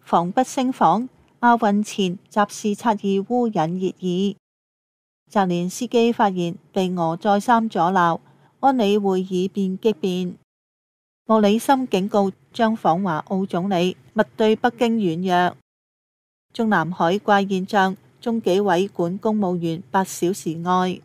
防不勝防，亞運前襲視察義烏引熱議。澤連斯基發言被俄再三阻撓，安理會議變激變。莫里森警告將訪華澳總理勿對北京軟弱。中南海怪現象，中紀委管公務員8小時外。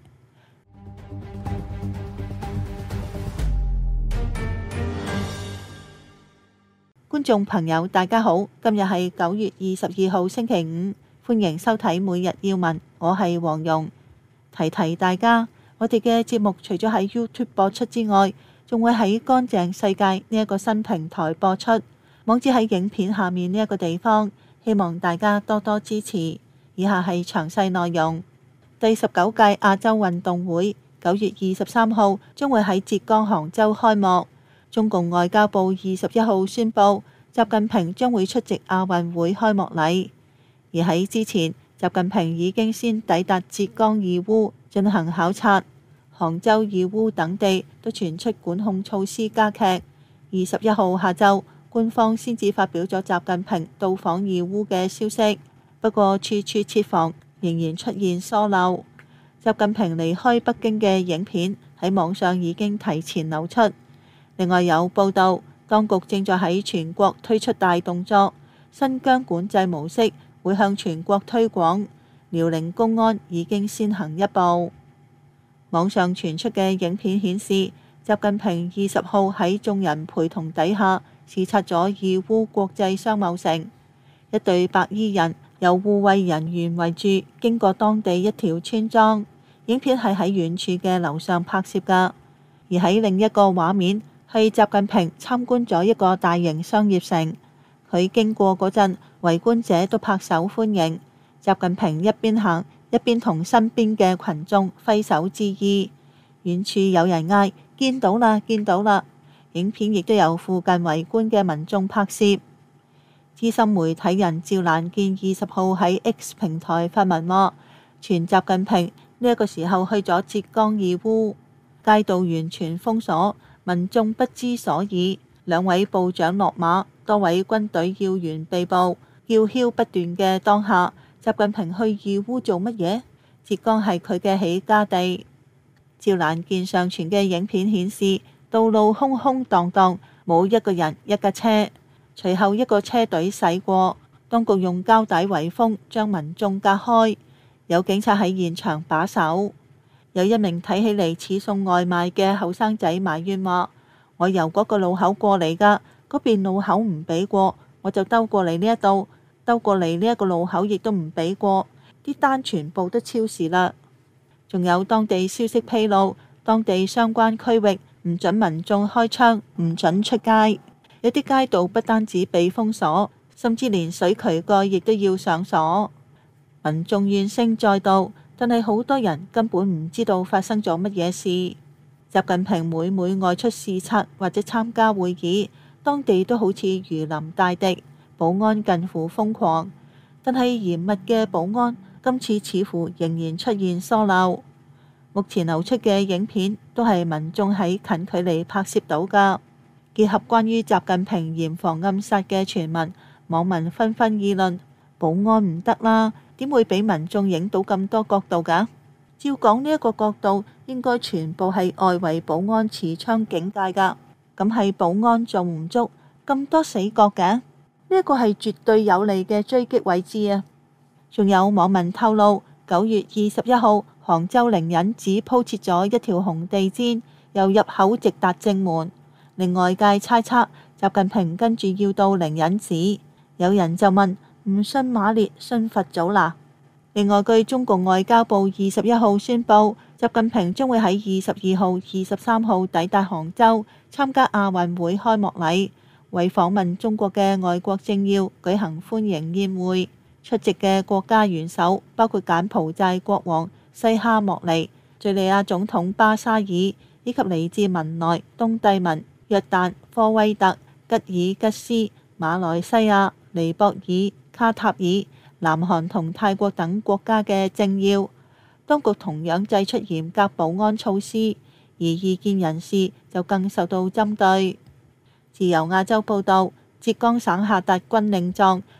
觀眾朋友大家好，今日係9月22號星期五，歡迎收睇每日要聞，我係黃蓉。提提大家，我哋嘅節目除咗喺 YouTube 播出之外，仲會喺乾淨世界呢一個新平台播出，網址喺影片下面呢一個地方，希望大家多多支持。以下係詳細內容。第19屆亞洲運動會9月23號將會喺浙江杭州開幕。中共外交部21號宣布，習近平將會出席亞運會開幕禮。而喺之前，習近平已經先抵達浙江義烏進行考察。杭州、義烏等地都傳出管控措施加劇。21號下晝，官方先至發表咗習近平到訪義烏嘅消息。不過，處處設防，仍然出現疏漏。習近平離開北京嘅影片喺網上已經提前流出。另外有報道，當局正在喺全國推出大動作，新疆管制模式會向全國推廣。遼寧公安已經先行一步。網上傳出嘅影片顯示，習近平20號喺眾人陪同底下視察咗義烏國際商貿城。一隊白衣人由護衛人員圍住，經過當地一條村莊。影片係喺遠處嘅樓上拍攝㗎。而喺另一個畫面，係習近平參觀咗一個大型商業城，佢經過嗰陣，圍觀者都拍手歡迎。習近平一邊行一邊同身邊嘅群眾揮手致意。遠處有人嗌：見到啦，見到啦！影片亦都有附近圍觀嘅民眾拍攝。資深媒體人趙蘭健20號喺 X 平台發文話，傳習近平呢一個時候去咗浙江義烏，街道完全封鎖。民眾不知所以，2位部長落馬，多位軍隊要員被捕，叫囂不斷嘅當下，習近平去義烏做乜嘢？浙江係佢嘅起家地。趙蘭健上傳嘅影片顯示，道路空空蕩蕩，冇一個人一架車。隨後一個車隊駛過，當局用膠帶圍封，將民眾隔開。有警察喺現場把守。有一名睇起嚟似送外賣嘅後生仔埋怨話：我由嗰個路口過嚟㗎，嗰邊路口唔俾過，我就兜過嚟呢一度，兜過嚟呢一個路口亦都唔俾過，啲單全部都超時啦。仲有當地消息披露，當地相關區域唔准民眾開窗，唔准出街，有啲街道不單止被封鎖，甚至連水渠蓋亦都要上鎖。民眾怨聲載道。但係好多人根本唔知道發生咗乜嘢事。習近平每外出視察或者參加會議，當地都好似如臨大敵，保安近乎瘋狂。但係嚴密嘅保安今次似乎仍然出現疏漏。目前流出嘅影片都係民眾喺近距離拍攝到㗎。結合關於習近平嚴防暗殺嘅傳聞，網民紛紛議論：保安唔得啦！點會俾民眾影到咁多角度㗎？照講呢一個角度應該全部係外圍保安持槍警戒㗎，咁係保安做唔足，咁多死角嘅？呢一個係絕對有利嘅追擊位置啊！仲有網民透露，9月21號杭州靈隱寺鋪設咗一條紅地氈，由入口直達正門，令外界猜測習近平跟住要到靈隱寺。有人就問：唔信馬列，信佛祖啦。另外，據中共外交部21號宣布，習近平將會喺22號、23號抵達杭州，參加亞運會開幕禮，為訪問中國嘅外國政要舉行歡迎宴會。出席嘅國家元首包括柬埔寨國王西哈莫尼、敘利亞總統巴沙爾，以及嚟自文萊、東帝汶、約旦、科威特、吉爾吉斯、馬來西亞、尼泊爾、卡塔爾、南韓同泰國等國家嘅政要。當局同樣祭出嚴格保安措施，而異見人士就更受到針對。自由亞洲報導，浙江省下達軍令狀，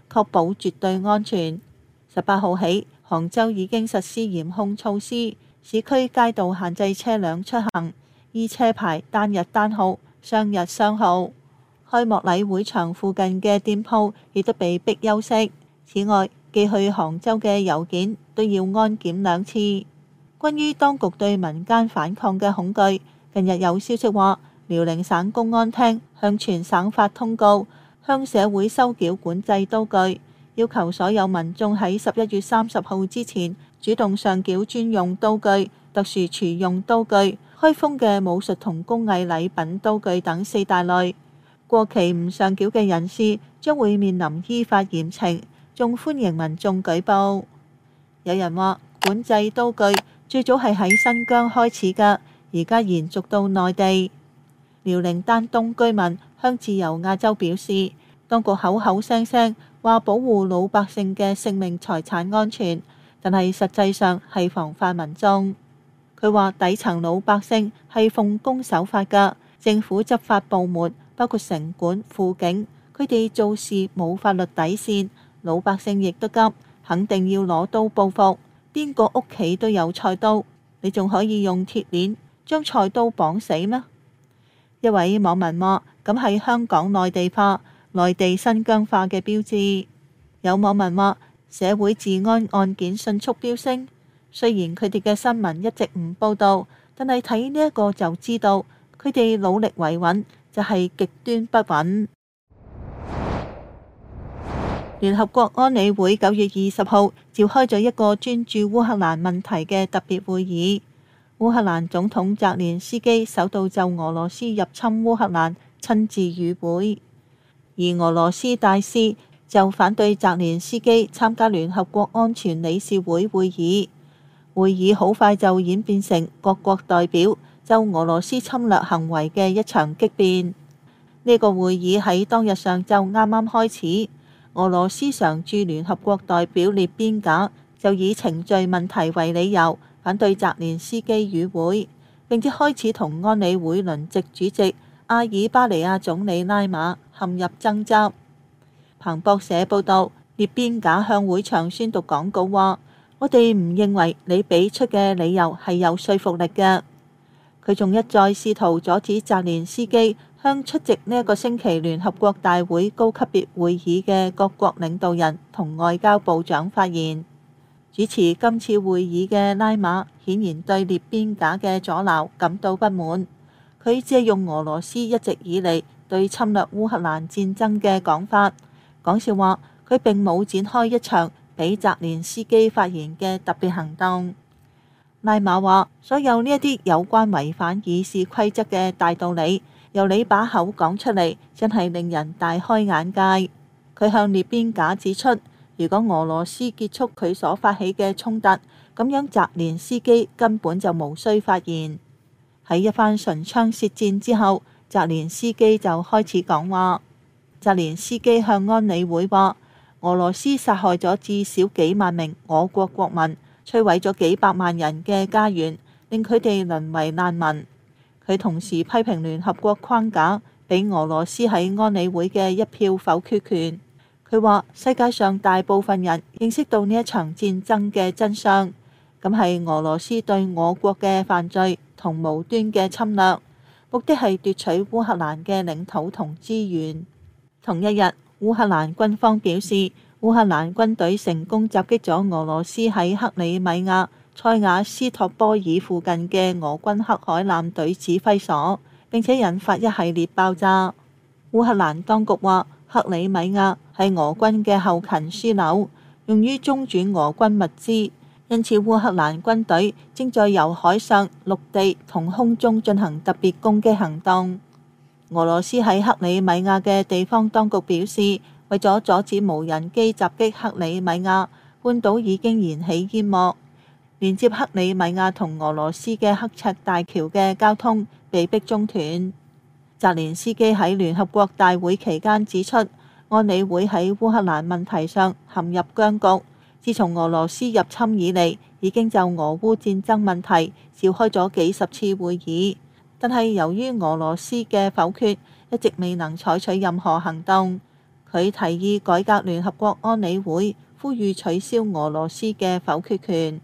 確保絕對安全。18號起，杭州已經實施嚴控措施，市區街道限制車輛出行，依車牌單日單號、雙日雙號。開幕禮會場附近嘅店鋪亦都被逼休息。此外，寄去杭州嘅郵件都要安檢2次。關於當局對民間反抗嘅恐懼，近日有消息話，遼寧省公安廳向全省發通告，向社會收繳管制刀具，要求所有民眾喺11月30號之前主動上繳專用刀具、特殊廚用刀具、開封嘅武術同工藝禮品刀具等4大類。過期唔上繳嘅人士將會面臨依法嚴懲，仲歡迎民眾舉報。有人話管制刀具最早係喺新疆開始㗎，而家延續到內地。遼寧丹東居民向自由亞洲表示，當局口口聲聲話保護老百姓嘅性命財產安全，但係實際上係防範民眾。佢話底層老百姓係奉公守法㗎，政府執法部門包括城管、輔警，佢哋做事冇法律底線，老百姓亦都急，肯定要攞刀報復。邊個屋企都有菜刀，你仲可以用鐵鏈將菜刀綁死咩？一位網民話：咁係香港內地化、內地新疆化嘅標誌。有網民話：社會治安案件迅速飆升，雖然佢哋嘅新聞一直唔報導，但係睇呢一個就知道，佢哋努力維穩就係極端不穩。聯合國安理會9月20號召開咗一個專注烏克蘭問題嘅特別會議。烏克蘭總統澤連斯基首度就俄羅斯入侵烏克蘭親自與會，而俄羅斯大使就反對澤連斯基參加聯合國安全理事會會議。會議好快就演變成各國代表就俄羅斯侵略行為嘅一場激辯。呢個會議喺當日上晝啱啱開始，俄羅斯常駐聯合國代表列邊賈就以程序問題為理由，反對澤連斯基與會，並且開始同安理會輪值主席阿爾巴尼亞總理拉馬陷入爭執。彭博社報道，列邊賈向會場宣讀講稿話：我哋唔認為你俾出嘅理由係有說服力嘅。佢仲一再試圖阻止澤連斯基向出席呢一個星期聯合國大會高級別會議嘅各國領導人同外交部長發言。主持今次會議嘅拉馬顯然對列邊賈嘅阻撓感到不滿，佢借用俄羅斯一直以嚟對侵略烏克蘭戰爭嘅講法，講笑話佢並冇展開一場俾澤連斯基發言嘅特別行動。拉馬話：所有呢一啲有關違反議事規則嘅大道理，由你把口講出嚟，真係令人大開眼界。佢向列邊賈指出，如果俄羅斯結束佢所發起嘅衝突，咁樣澤連斯基根本就無需發言。喺一番唇槍舌戰之後，澤連斯基就開始講話。澤連斯基向安理會話：俄羅斯殺害咗至少幾萬名我國國民，摧毀咗幾百萬人嘅家園，令佢哋淪為難民。佢同時批評聯合國框架俾俄羅斯喺安理會嘅一票否決權。佢話世界上大部分人認識到呢一場戰爭嘅真相，咁係俄羅斯對我國嘅犯罪同無端嘅侵略，目的係奪取烏克蘭嘅領土同資源。同一日，烏克蘭軍方表示，烏克蘭軍隊成功襲擊咗俄羅斯喺克里米亞塞瓦斯托波爾附近嘅俄軍黑海艦隊指揮所，並且引發一系列爆炸。烏克蘭當局話，克里米亞係俄軍嘅後勤樞紐，用於中轉俄軍物資，因此烏克蘭軍隊正在由海上、陸地同空中進行特別攻擊行動。俄羅斯喺克里米亞嘅地方當局表示，為咗阻止無人機襲擊克里米亞，半島已經燃起煙幕，連接克里米亞同俄羅斯嘅刻赤大橋嘅交通被迫中斷。澤連斯基喺聯合國大會期間指出，安理會喺烏克蘭問題上陷入僵局。自從俄羅斯入侵以嚟，已經就俄烏戰爭問題召開咗幾十次會議，但係由於俄羅斯嘅否決，一直未能採取任何行動。 佢提議改革聯合國安理會，呼籲取消俄羅斯嘅否決權。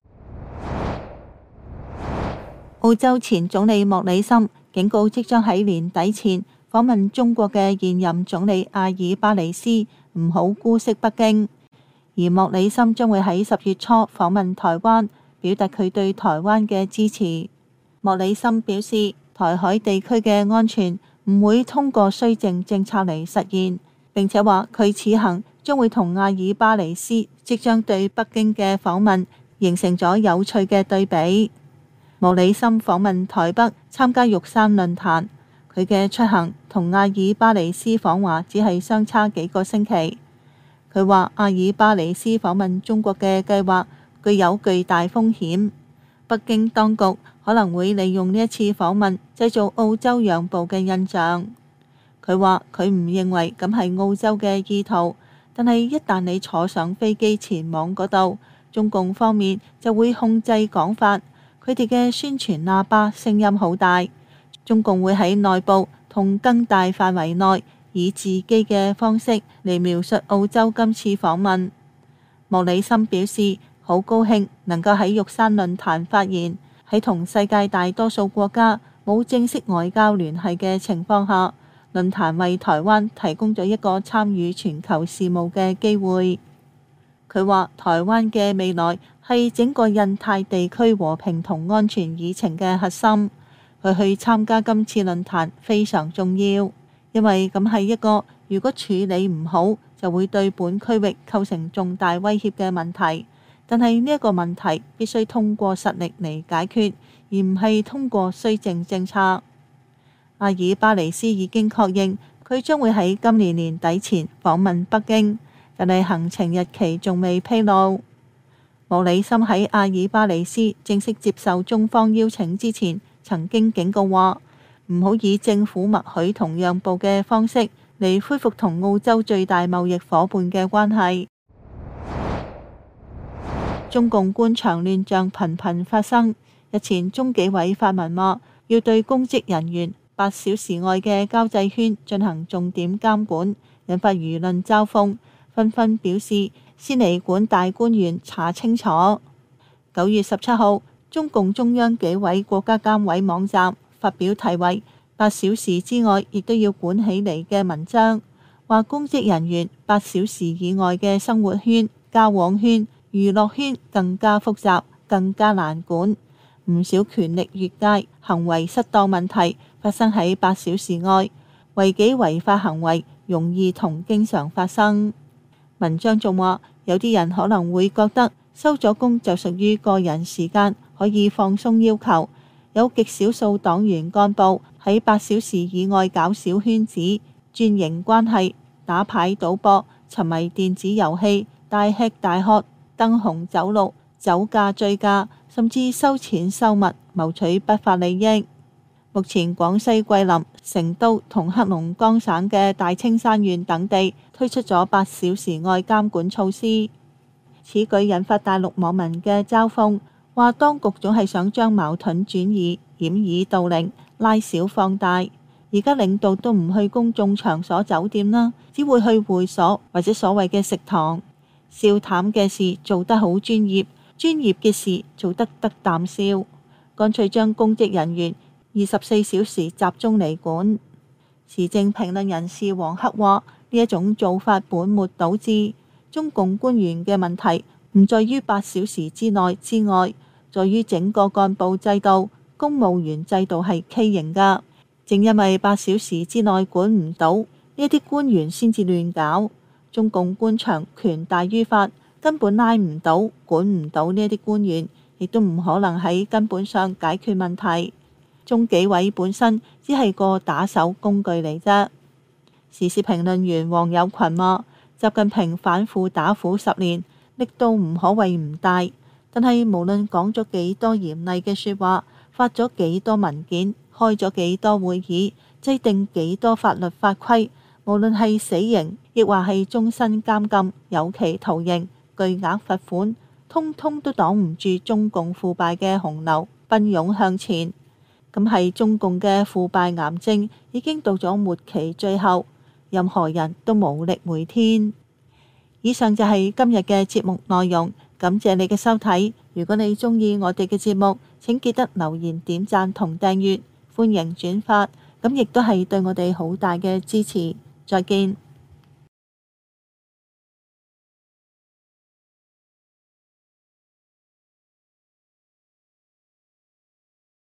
澳洲前總理莫里森警告，即將喺年底前訪問中國嘅現任總理阿爾巴尼斯唔好姑息北京，而莫里森將會喺10月初訪問台灣，表達佢對台灣嘅支持。莫里森表示，台海地區嘅安全唔會通過綏靖政策嚟實現，並且話佢此行將會同阿爾巴尼斯即將對北京嘅訪問形成咗有趣嘅對比。莫里森訪問台北參加玉山論壇，佢嘅出行同阿爾巴尼斯訪華只係相差幾個星期。佢話阿爾巴尼斯訪問中國嘅計劃具有巨大風險，北京當局可能會利用呢一次訪問製造澳洲讓步嘅印象。佢話佢唔認為咁係澳洲嘅意圖，但係一旦你坐上飛機前往嗰度，中共方面就會控制講法，佢哋嘅宣傳喇叭聲音好大，中共會喺內部同更大範圍內以自己嘅方式嚟描述澳洲今次訪問。莫里森表示好高興能夠喺玉山論壇發言，喺同世界大多數國家冇正式外交聯繫嘅情況下，論壇為台灣提供咗一個參與全球事務嘅機會。佢話台灣嘅未來係整個印太地區和平同安全議程嘅核心，佢去參加今次論壇非常重要，因為咁係一個如果處理唔好就會對本區域構成重大威脅嘅問題，但係呢一個問題必須通過實力嚟解決，而唔係通過綏靖政策。阿爾巴尼斯已經確認佢將會喺今年年底前訪問北京，但係行程日期仲未披露。莫里森喺阿爾巴尼斯正式接受中方邀請之前，曾經警告話唔好以政府默許同讓步嘅方式嚟恢復同澳洲最大貿易夥伴嘅關係。中共官場亂象頻頻發生，日前中紀委發文話要對公職人員8小時外嘅交際圈進行重點監管，引發輿論嘲諷，紛紛表示先嚟管大官員查清楚。9月17號，中共中央紀委國家監委網站發表題為8小時之外亦都要管起嚟嘅文章，話公職人員8小時以外嘅生活圈、交往圈、娛樂圈更加複雜，更加難管。唔少權力越界、行為失當問題發生喺8小時外，違紀違法行為容易同經常發生。文章仲話，有啲人可能會覺得收咗工就屬於個人時間，可以放鬆要求。有極少數黨員幹部喺8小時以外搞小圈子、轉營關係、打牌賭博、沉迷電子遊戲、大吃大喝、燈紅酒綠、酒駕醉駕，甚至收錢收物，謀取不法利益。目前廣西桂林、成都同黑龍江省嘅大青山縣等地推出咗8小時外監管措施，此舉引發大陸網民嘅嘲諷，話當局總係想將矛盾轉移、掩耳盜鈴、拉小放大。而家領導都唔去公眾場所酒店啦，只會去會所或者所謂嘅食堂。笑談嘅事做得好專業，專業嘅事做得得啖笑，乾脆將公職人員24小時集中嚟管。時政評論人士黃克話：呢一種做法本末倒置，中共官員嘅問題唔在於8小時之內之外，在於整個幹部制度、公務員制度係畸形㗎。正因為8小時之內管唔到，呢一啲官員先至亂搞。中共官場權大於法，根本拉唔到、管唔到呢一啲官員，亦都唔可能喺根本上解決問題。中紀委本身只係個打手工具嚟啫。時事評論員黃友群話：習近平反腐打虎10年，力度唔可謂唔大，但係無論講咗幾多嚴厲嘅說話，發咗幾多文件，開咗幾多會議，制定幾多法律法規，無論係死刑，亦或係終身監禁、有期徒刑、巨額罰款，通通都擋唔住中共腐敗嘅洪流奔湧向前。咁係中共嘅腐敗癌症已經到咗末期最後， 任何人都無力回天。以上就係今日嘅節目內容，感謝你嘅收睇。如果你鍾意我哋嘅節目，請記得留言、點讚同訂閱，歡迎轉發，咁亦都係對我哋好大嘅支持。再見。